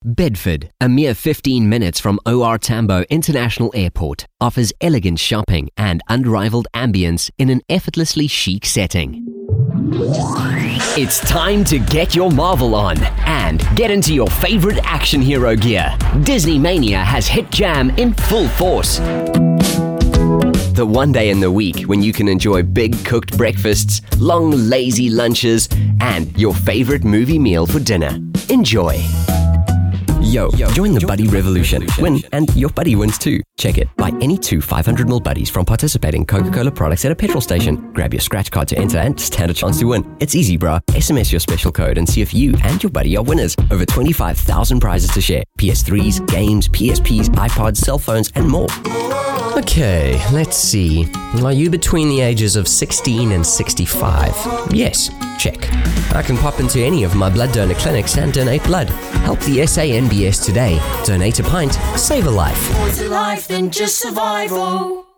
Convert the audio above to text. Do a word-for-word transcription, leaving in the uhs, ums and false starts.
Bedford, a mere fifteen minutes from O R Tambo International Airport, offers elegant shopping and unrivaled ambience in an effortlessly chic setting. It's time to get your Marvel on and get into your favorite action hero gear. Disney Mania has hit jam in full force. The one day in the week when you can enjoy big cooked breakfasts, long lazy lunches, and your favorite movie meal for dinner. Enjoy. Yo, join the Buddy Revolution. Win, and your buddy wins too. Check it. Buy any two five hundred milliliter buddies from participating Coca-Cola products at a petrol station. Grab your scratch card to enter and stand a chance to win. It's easy, bruh. S M S your special code and see if you and your buddy are winners. Over twenty-five thousand prizes to share. P S threes, games, P S Ps, iPods, cell phones, and more. Okay, let's see. Are you between the ages of sixteen and sixty-five? Yes, check. I can pop into any of my blood donor clinics and donate blood. Help the S A N B S today. Donate a pint, save a life. More to life than just survival.